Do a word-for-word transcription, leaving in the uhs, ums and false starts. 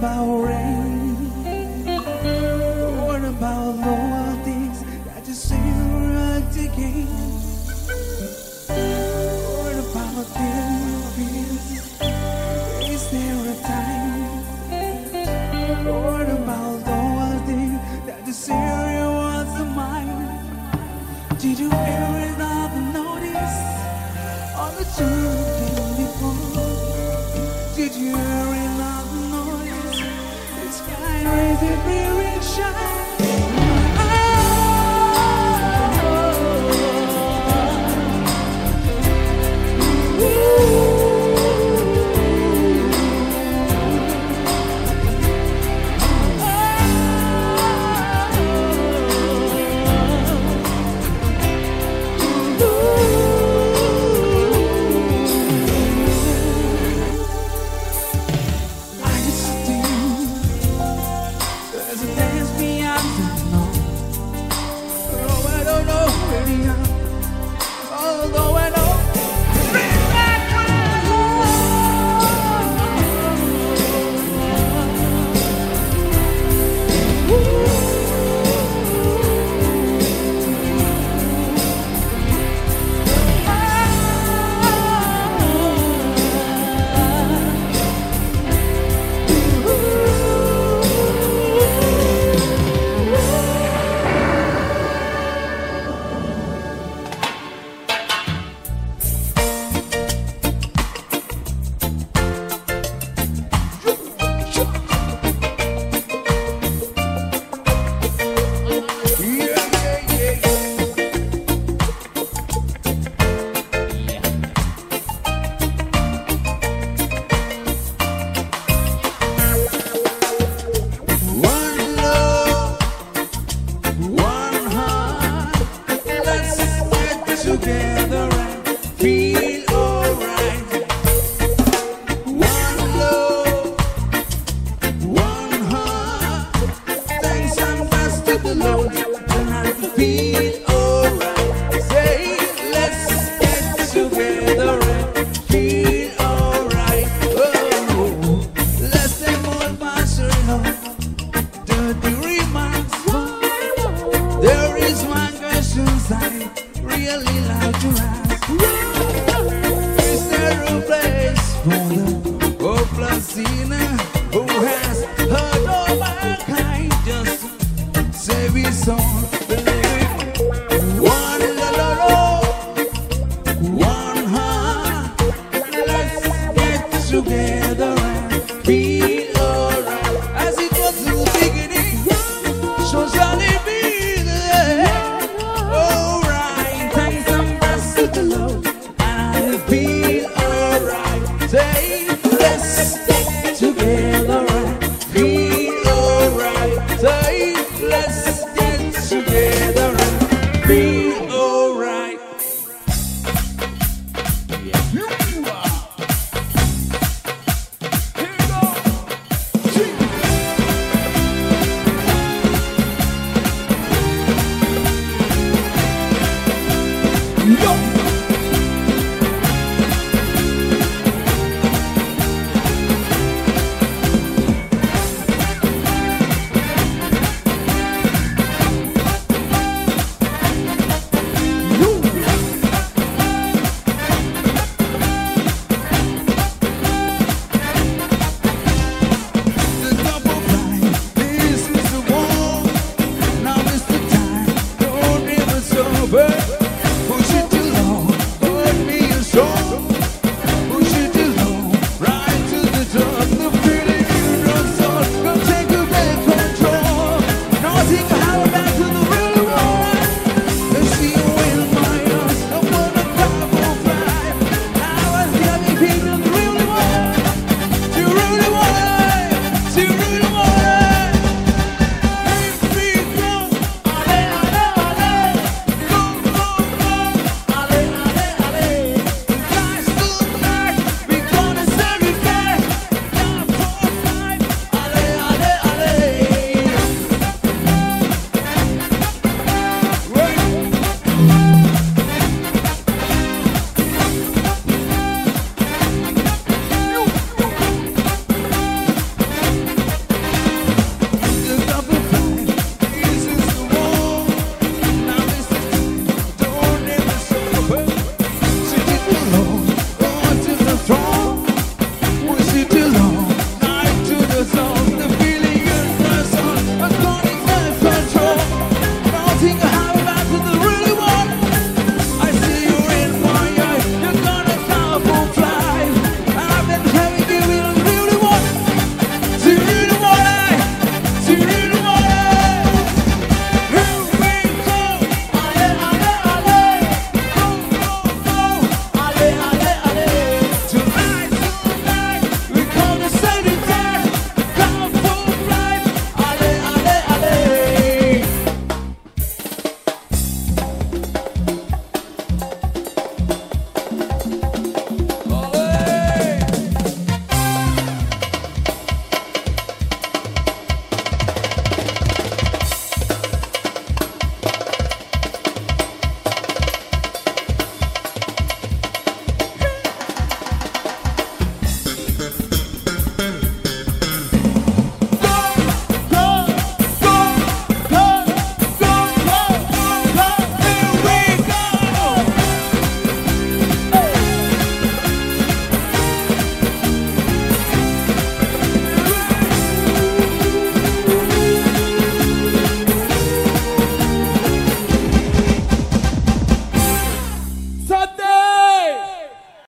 about rain? What about all things that you say right again? What about this? Is there a time? What about all things that you say you want to mind? Did you ever have notice on the turning before? Did you ever have notice the sky raising very shine? Together and feel alright. One love, one heart. Thanks and bless to the Lord, and I feel alright. Say, let's get together and feel alright. Oh, let's them all pass along. Dirty remarks. There is one question I really like to ask. Is there a place for the hopeless sinner who has heard all mankind? Just save his soul, believe one love, one heart. Let's get together and feel alright. As it was in the beginning, so shall it be. Feel alright. Say, let's stick together.